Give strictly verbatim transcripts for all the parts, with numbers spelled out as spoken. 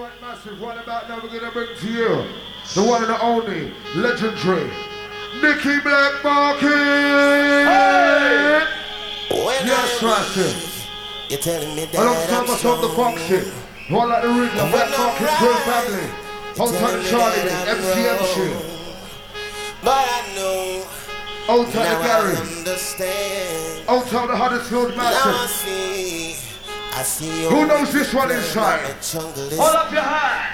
Alright, massive, right about now we're gonna bring to you the one and the only, legendary, Nicky Black Market! Hey! Yes, massive. You're telling me that alongside myself, the Fox shit. One like the Riddler, Black Market Crew family. Hold tight to Charlie, M C M shit. But I know. Old tight to Gary. Understand. Old tight to Huddersfield Now I massive. see. I see you. Who knows this one inside? Hold up your hand.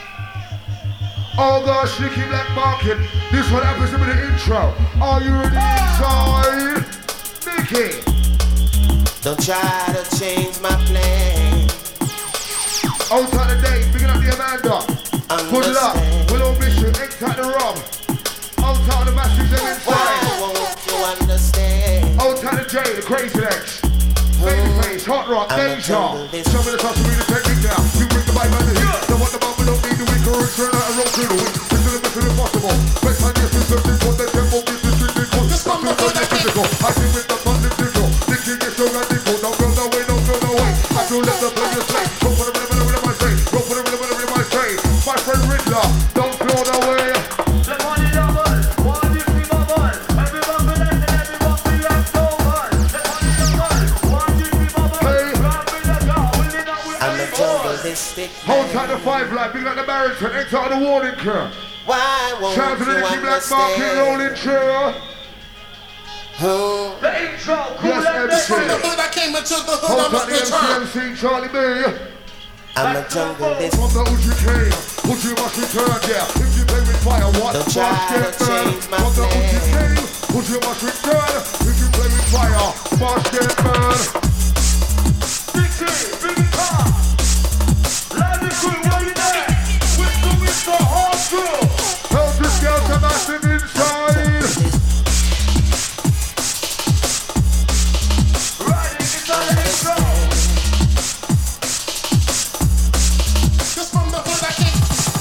Oh gosh, Nicky Black Market. This one happens to be the intro. Are you ready inside? Nicky. Don't try to change my plan. Old tight to Dave, picking up the Amanda. Good luck. Willow Bishop, X tight to Rob. Old tight to the massive them inside. Why won't you understand? Old tight to Jay, the crazy legs. Babyface, Hot Rock, Danger. Show me the touch, show me the technique now. You bring the bike and the heat. Don't want the bump, we don't need the weak. Or turn out a roll through the week. This is the mission impossible. Best time, yes, it's searching for the tempo. This is the physical. This is the physical. I see with the fun, the digital. Nicky gets so radical. Don't go no way, don't go no way. I do let the players play. Go for the rhythm, the rhythm, I say. Go for the rhythm, the rhythm, I say. My friend Riddler, don't go no way. The money double. One, two, three, four, one. Everyone be left and everyone be left over. The money double. One, two, three, four, one. I'm a jungle district. Hold tight to Five Live, big like the Barrington, X out of the warning curve. Why won't Shout out to the you Nicky Black Market, understand? rolling true. Oh, The intro. Cool Yes, and M C. different. The hood I came into the hood, Hold I must tight to return. M C M C, Charlie B. I'm a jungle From district. the Uchi King, Uchi must return, yeah. If you play with fire, what? Don't try Must to get burned. change my From the Uchi plan. King, Uchi must return. If you play with fire, must get burned. Nicky, bring it up. Live the crew, where you there? With the Mister Hard Crew. Help this girl to massive inside. Riding inside the intro. Just from the hood I came.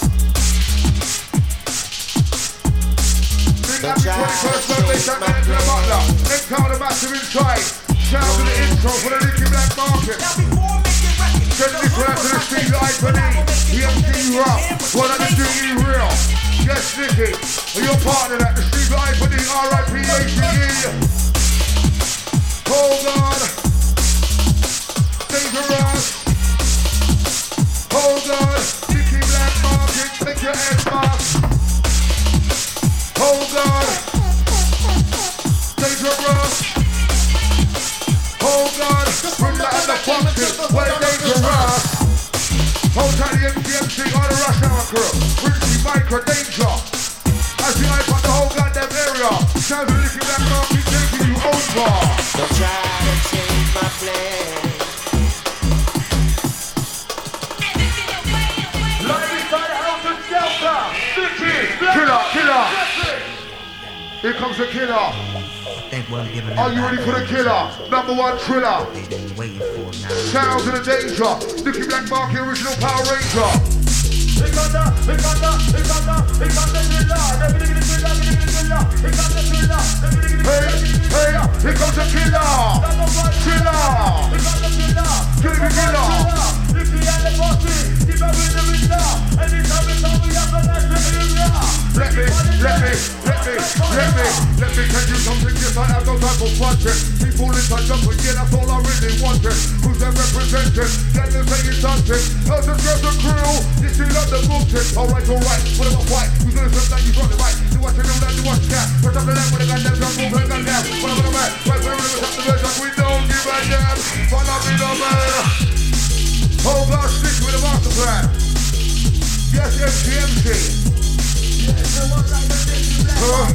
Big happy twenty-first birthday, shout out to the butler. Next time the massive inside. Shout out to the intro for the Nicky Black Market. Send this one out to the street live for me. E M C Rock. One of the street real. Yes, Nicky. And your partner at the street live for the R I P A C E. Hold on. Dangerous. Hold on. Nicky Black Market. Make your head mark. Hold on. Dangerous. Hold on. Bring that in the function. Where dangerous. Hold tight the M C M C on the rush hour crew. Richie, Micro, Danger. As the iPod the whole goddamn area. Sounds of Nicky Black Market taking you over. Don't try to change my plan. Live inside the house of Delta. Nicky Black Killer, killer. Market. Here comes the killer. They weren't giving Are you ready for the killer? Number one thriller. They've been waiting for now. Sounds of the danger. Nicky Black Market, original Power Ranger. Here comes the, here comes the, here comes the, here comes the thriller. The biggie, the thriller, the biggie, the thriller. Here comes the thriller. The biggie, the Hey, hey, here comes the killer. number one Killer. Here comes the thriller. Kill the killer. Nicky and the bossy. Keep up with the Riddler. Anytime we come, we have a nice area. Let me, let me, let me, let me, let me tell you something. Yes, I have no time for fronting. People in touch up, yeah, that's all I really wanted. Who's that representing? Let them say it's something. How's the girls and crew? This is not the bullshit. Alright, alright, what about fight? Who's gonna serve that you got it right? Do what you do, then do what you can. Put up the left with a goddamn drum, move like a damn. What about the man? Right, we're gonna up the version. We don't give a damn. Follow me, no man. Oh gosh, stick with the master plan. Yes, M C M C. Huh?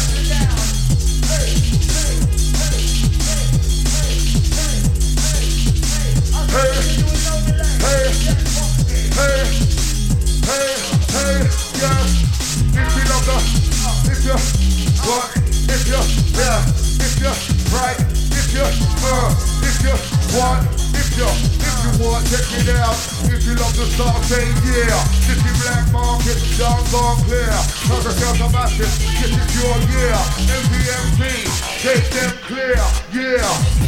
Hey, hey, hey, hey, hey, yeah. If you love the, if you, what, if you, yeah, if you, right, if you, uh, if you, what, if you, if you want, check it out. If you love the star, say yeah. Nicky Black Market, down gone clear. Cause yourself a massive, this is your year. M V M P, take them clear, yeah.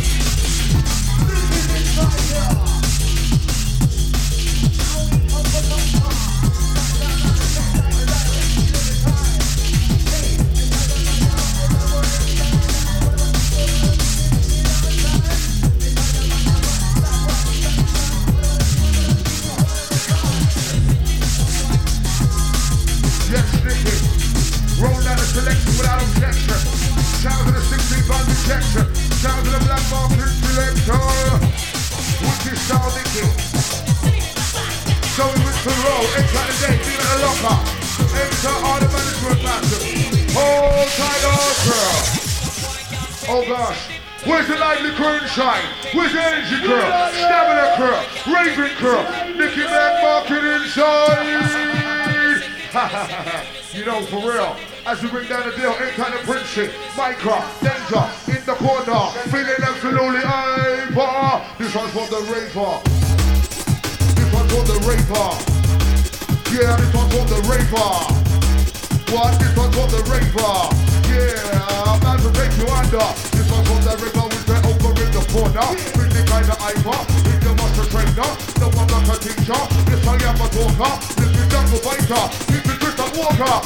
freestyle Nicky. So we went to roll, enter the day, leave it a locker. Enter all the management master. Hold tight, old girl. Oh gosh. Where's the lively crew and shine? Where's the energy crew? Stamina crew? Raven crew? Nicky Man Market inside! You know, for real. As we bring down the deal, ain't kind of Princey, Micro, Danger, in the corner, feeling absolutely hyper. This one's for the raver. This one's for the raver. Yeah, this one's for the raver. What? This one's for the raver. Yeah, man will take you under. This one's for the raver with the over in the corner. With the kind of hyper, with the muscle trainer. The one that's a teacher. This I am a talker. This is jungle fighter. This is just a walker.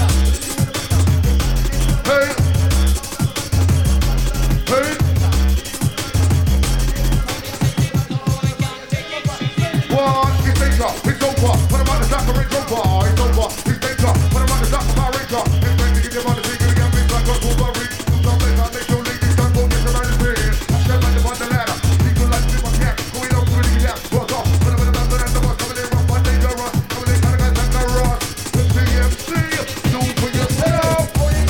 Hey, hey. What? It's danger, it's over. Put him on the top of Range Rover. It's over, it's danger. Put him on the top of my Ranger. It's going to get him on the figure again. Big black girls over reach. Do something that makes your ladies don't go this around the bed. Step like the on the ladder. People like me, my cat. Going up to the gap. Walk off. Put him in the back of the bus. Coming in rough, one dangerous. Coming in kind of guys like the Ross. The C M C. Do for yourself.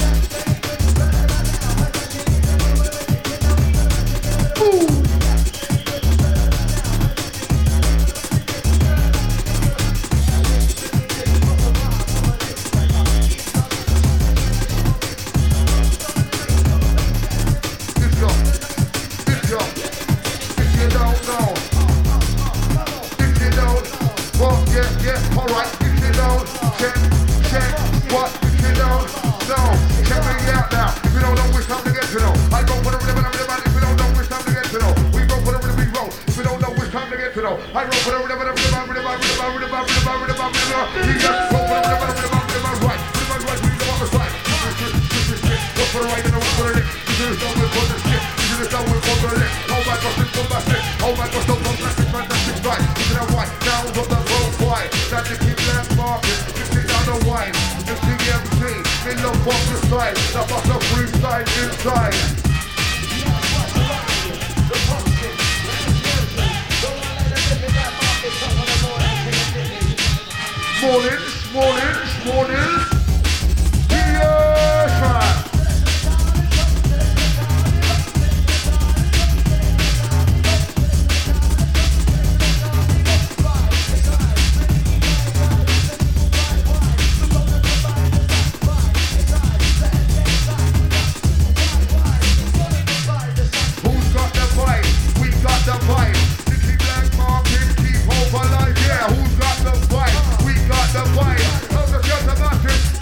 Oh my gosh, don't go plastic, fantastic, right? Isn't that right? Now on the road, why? That's the keep black market, fifty down the wine. The C M C, in the box the side, the box of freestyle inside. Mornings, mornings, mornings. Yes, man. The fight. How's the shot about it?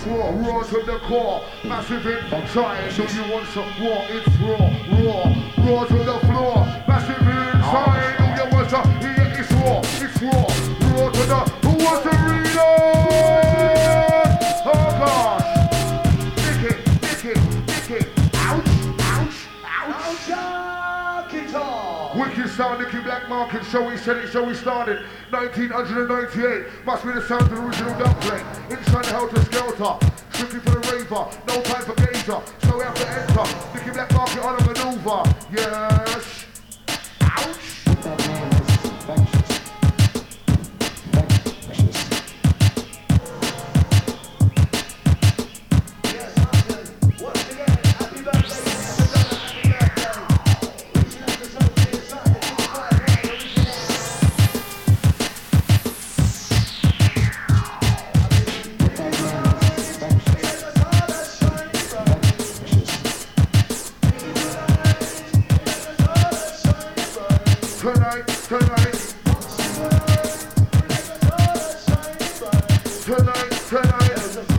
it's raw, raw to the core. Massive inside, do you want some raw? It's raw, raw, raw to the floor. Massive inside, do you want some? Yeah, it's raw, it's raw, raw to the. Who wants to read it? Oh gosh, nick it, nick it, nick it. Ouch, ouch, ouch. Wicked sound, Nicky Black Market, show we said it, show we started. nineteen ninety-eight, must be the sound of the original dumpling. Inside Helter Skelter, strictly for the raver, no time for gazer. So we have to enter, Nicky Black Market on a maneuver. Yes. Ouch. That name is infectious. Infectious. Yes, Austin. Once again, happy birthday. Happy birthday. Reaching out to something inside the two five one original. Tonight, tonight. Tonight, tonight.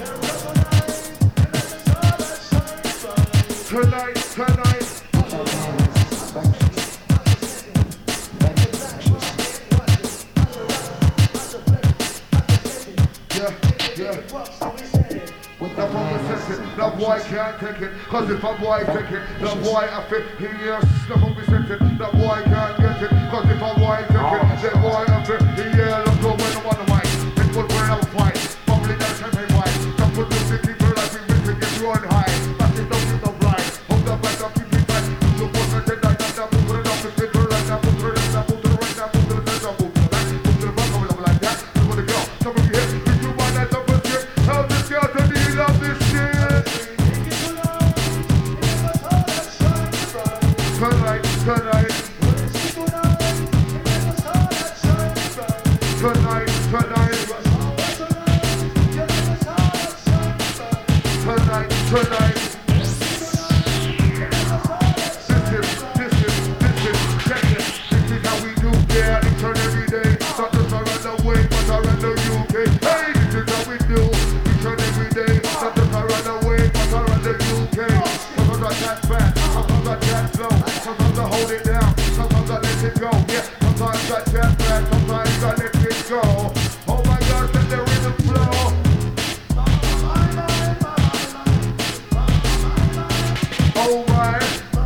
Tonight, tonight. Yeah, yeah. That boy says it, that boy can't take it. Cause if a boy take it, that boy I fit. He yes, that boy says it, that boy can't get it. Cause if a boy take it, that boy I fit. He yeah, let's go when I'm on the mic. It will wear out fight. Probably that champagne white. Some put the city for like we miss it, get run high. That's it, don't get no blind. Hold up back up, keep it tight. You put the dead like that, move it up, it's it, right now, move it up, move to the right now, move to the left, move to the back, move to the back, move it up like that. You wanna go, some of you here, if you want that double skip, how this girl to the love this shit. Tonight, tonight. Tonight, tonight. Tonight, tonight. This is, this is, this is, check it. This is how we do, yeah, each and every day. Not just around the way, but around the U K. Hey, this is how we do, each and every day. Not just around the way, but around the U K. Sometimes I can't back, sometimes I can't flow. Sometimes I hold it down, sometimes I let it go. Yeah, sometimes I can't back, sometimes I let it go. Oh my gosh, let the rhythm flow. Oh my.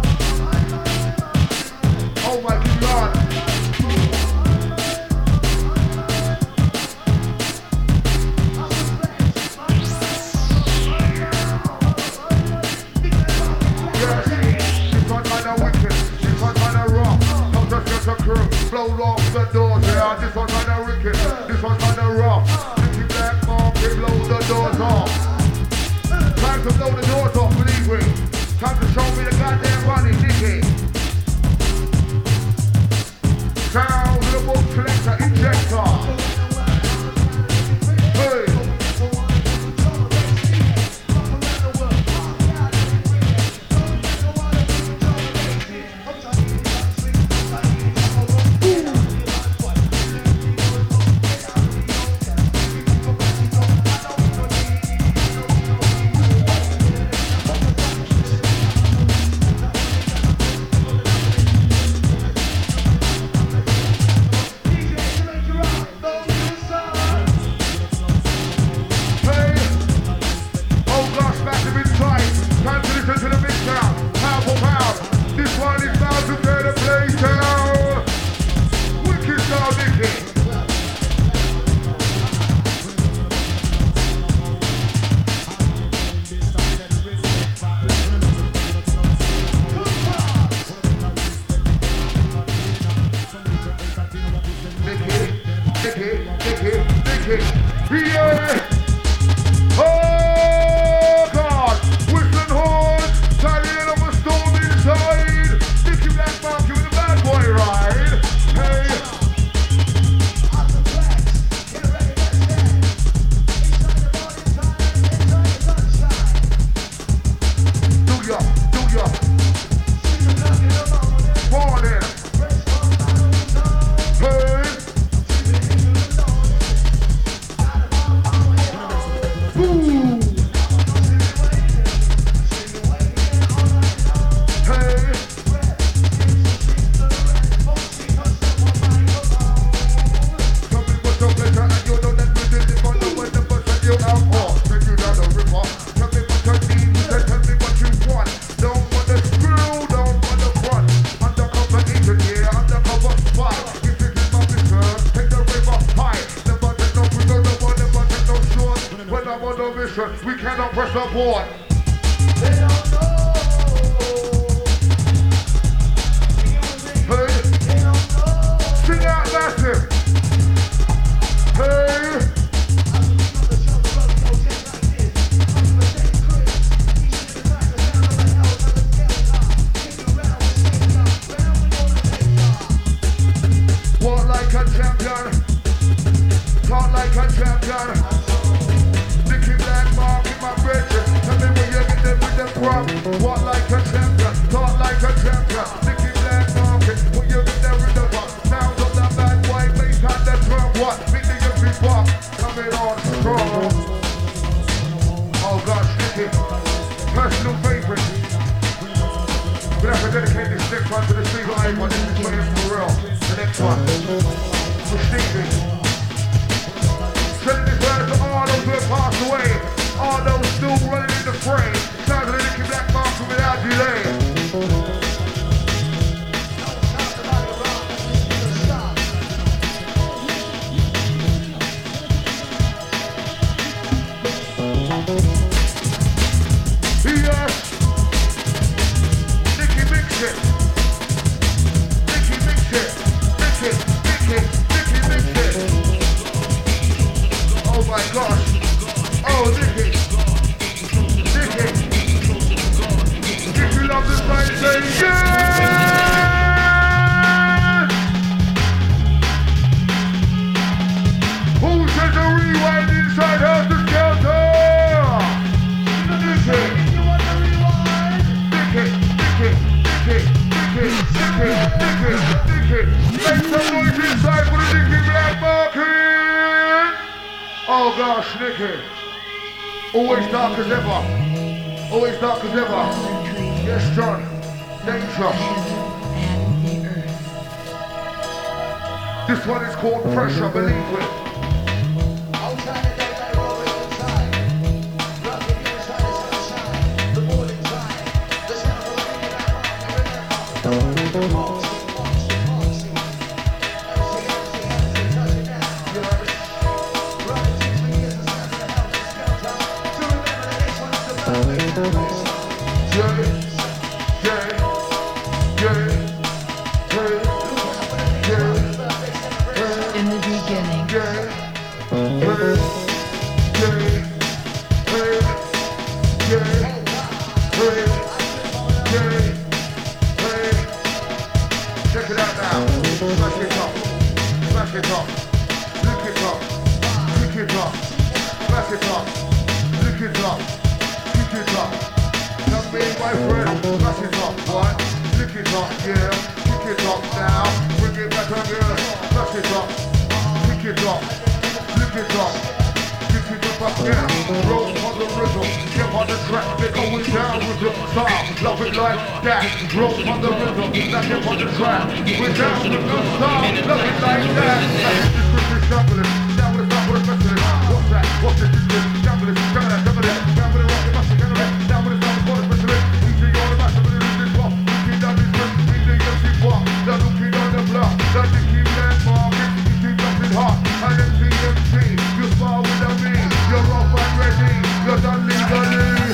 Oh my God. Yes, this one kinda wicked, this one kinda rough. Not just just a crew, blow off the doors. Yeah, this one kinda wicked, this one kinda rough. Nicky Black Market, blow the doors off. Time to blow the doors off, believe me. Time to show me the goddamn money, Nicky. Sound of the book collector, injector. Hey. Hey. Oh gosh, massive inside. Time to listen to the big sound. Pound for pound. This one is bound to get a play down. Wicked sound, Nicky. Nicky, Nicky, Nicky, Nicky. Yeah. Oh God! Whistling horns, carrying up a storm inside. Nicky Black Market with a bad boy ride. Hey. Do ya, do ya. Morning. Hey. listen, we cannot press the board. They don't know. Hey, They don't know. sing out massive. Hey, walk like a champion, talk like a champion. Nicky Black Mark in my bridges. Tell me where you get them with them from. Walk like a champion, talk like a champion. Nicky Black Mark, where you get them with them from. Sounds of that bad boy, bass on the drum. What? Meet the every pop, coming on strong. Oh gosh, Nicky, personal favorite. We're gonna have to dedicate this next one to the single A one. This is playing for real. The next one. For Stevie. Sending this word to all those who have passed away. All those still running in the frame. Sounds of the Nicky Black Market without delay. Yes. Nicky mix it. Nicky mix it. Mix it. Mix it. Nicky mix it. Oh my gosh. Oh, Nicky. Nicky. If you love this night, say yeah! Who says a rewind inside House to Skelter? Nicky. You want to rewind? Nicky. Nicky. Nicky. Nicky. Nicky. Nicky. Nicky. Make some noise inside for the Nicky Black Market. Oh gosh, Nicky. Always dark as ever. Always dark as ever. Yes, John. Danger. This one is called Pressure, believe it. Outside the daylight, rolling inside. Rocking inside the sunshine. The morning time. The sound of the Nicky Black Market. Remember. Foxy, Foxy, Foxy. Everything, everything, everything, touching down. Running six for years, the sound of the house is Skelter. To remember the next one is the birthday celebration. Yeah, yeah, yeah, yeah, yeah, In the beginning, yeah, yeah, yeah, yeah, yeah, yeah, yeah. Check it out now. Smash it up. Smash it up. Lick it up. Lick it up. Smash it up. Lick it up. Lick it up. Come me, my friend. Smash it up. What? Lick it up, yeah. Lick it up now. Bring it back again. Smash it up. Lick it up. Lick it up. Lick it up again. Roll on the rhythm. Get on the track. They're going down with the style. Love it like that. Roll on the rhythm. Now get on the track. We're down with the style. Love it like that. I hit this Christmas gambling. Down with the style for the specialist. What's that? What's this? This is gambling. Gambling. Gambling. Gambling. Rocket. Master. Gambling. Down with the style for the specialist. Easy on the master. But it is this one. Looking down this one. We think you'll see what. They're looking on the block. They're thinking that market. You see nothing hot. And then T M C. You spar with me. You're off and ready. You're done legally.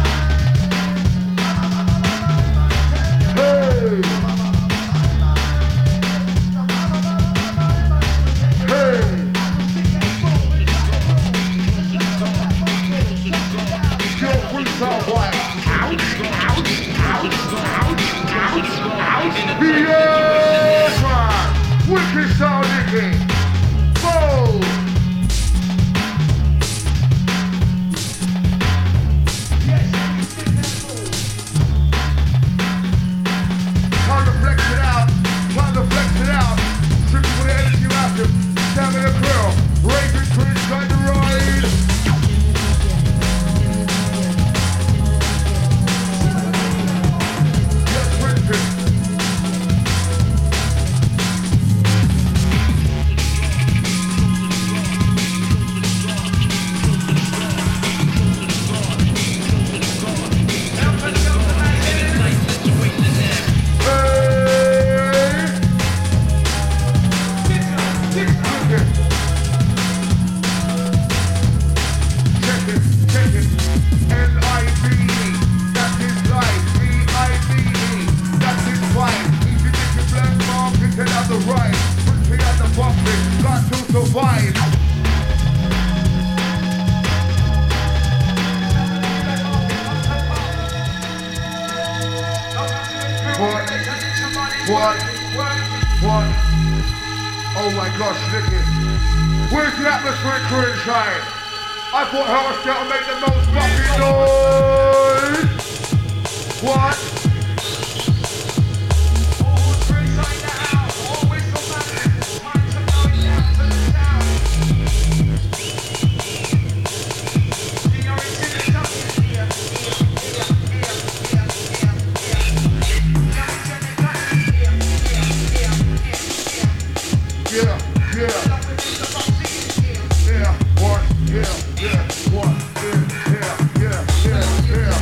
Hey! Hey! gosh, Nicky. Where's the atmospheric crew inside? I thought House Scout would make the most fucking noise. What? Yeah, yeah. Yeah, one, yeah, yeah, one, yeah, yeah, yeah, yeah, yeah.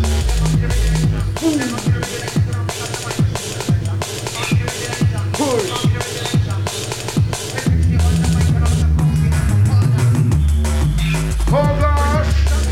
Push. Oh gosh.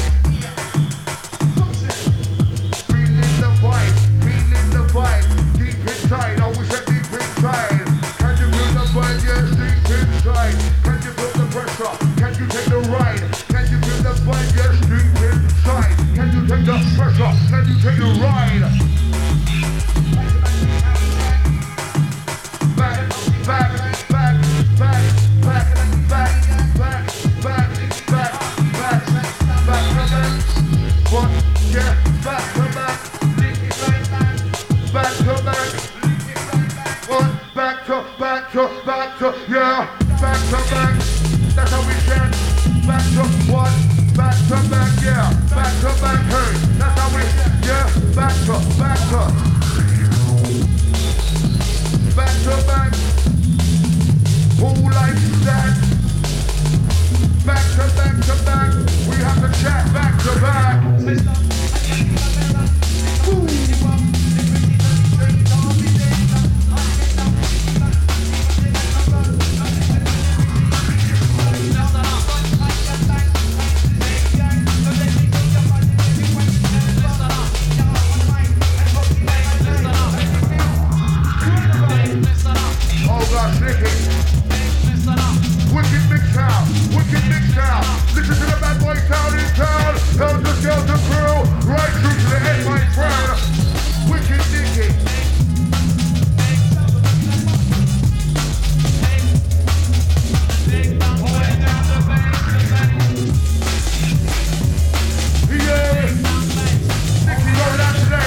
Feeling the vibe, feeling the vibe, deep inside, always a deep inside. Can you feel the vibe, yes, deep inside. Can you feel the pressure, can you take the ride? Can you feel the vibe, yes, deep inside. Can you take the pressure, can you take the ride? Back, back, back, back, back, back, back, back, back, back, back, back, what? Yeah, back to back, back to back, what? Back to, back to, back to, yeah, back to back, that's how we can, back to what? Back to back, yeah, back to back, hey, that's how we, yeah, back to, back to, back to back, who likes that? Back to back to back, we have to chat back to back. Woo. Oh gosh, Nicky. Wicked mix out, wicked mix out. Listen to the bad boy town in town. Tell the girls to crew, right through to the end, my friend. Wicked Nicky. Yeah, Nicky rolling out today.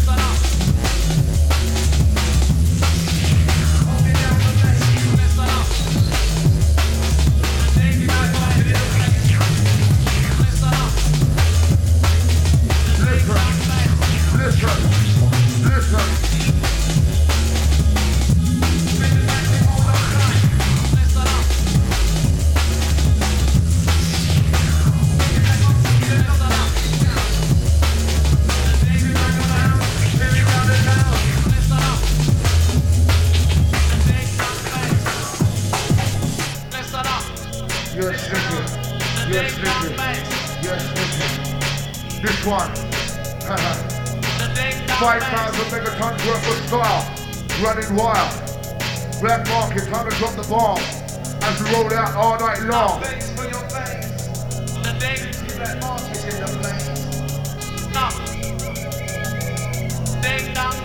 Listen, listen. You're slipping, you're slipping, you're slipping. This one, five thousand megatons worth of style, running wild. Black market, time to drop the bomb as we roll out all night long. Thanks for your face. Black market in the place. Ding dong.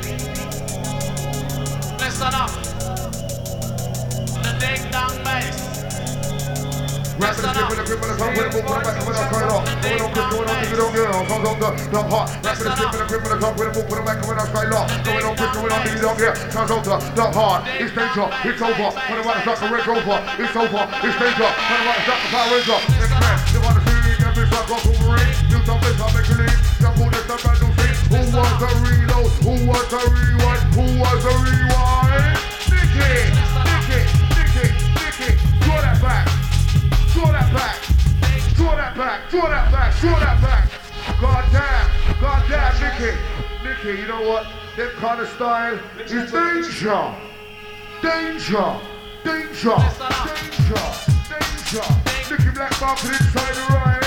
Listen up. The ding dong bass. Rap with the grip, with the grip, with the tongue, with the move, with the back, with the turn off. Going on, quick, going on, think it don't get on. Comes on the, the hot. Rap with the grip, with the grip, with the tongue, with the move, with the back, with the straight off. Going on, quick, going on, think it don't get. Comes on the, the hard. It's danger, it's over. When the white is like a red rover, it's over. It's danger. When the white is like a Power Ranger. Next man, they want to see every shot go Wolverine. You don't miss, I'll make you leave. Jump on this, the brand new thing. Who wants a reload? Who wants a rewind? Who wants a rewind? Nicky, Nicky, Nicky, Nicky, draw that back. Draw that back, draw that back, draw that back, draw that back. God damn, God damn, Nicky. Nicky, you know what? That kind of style is danger. Danger, danger, danger, danger. Nicky Black Market inside the ride.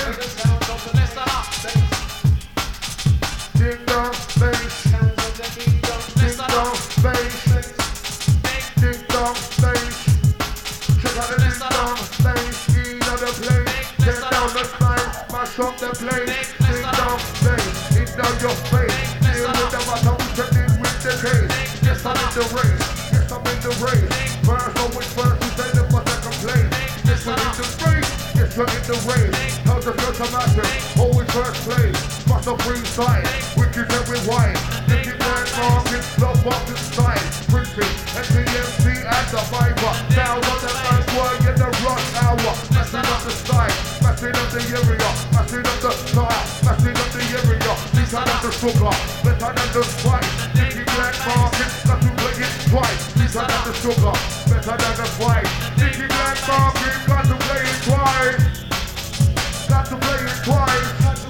Ding dong, bass. Ding dong, bass. Ding dong, bass. Check out the ding dong, bass. The place, get down the spine, mash up the place, ding dong, bass, it down your face, deal with the matter, we can deal with the case, yes I'm in the race, yes I'm in the race, first always first, we say the butter the race. How's the first massive? Always first place. Must have free side. Wicked every wine. Nicky Black Market, love box inside. Printing, S C M C and the Viper. Now on the first word in the rush hour. Messing up the side, messing up the area. Messing up the side, messing up the area. These are not the sugar, better than the spice. Nicky Black Market, got to play it twice. These are not the sugar, better than the spice. Nicky Black Market, got to play it twice. Got to play it twice.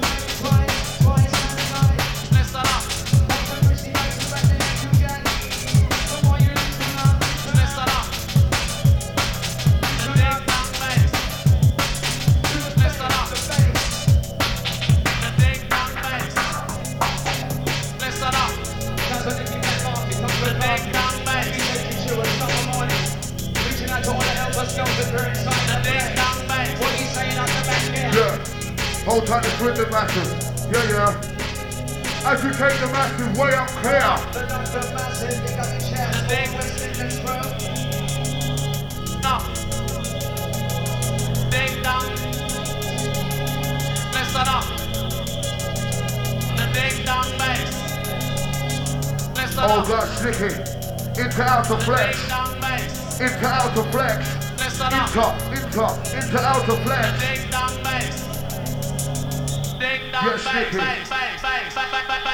Yeah, hold tight this rhythm massive. Yeah, yeah. As you take the massive way up clear. No. Ding dong. Listen up. The ding dong bass. Listen Oh, up. God, sneaky. Into outer flex. Ding dong bass. Into outer flex. Listen up. Into, into, into outer flex. Ding dong bass. Ding dong Yeah, bass. sneaky. Bass, bass, bass, bass, bass, bass.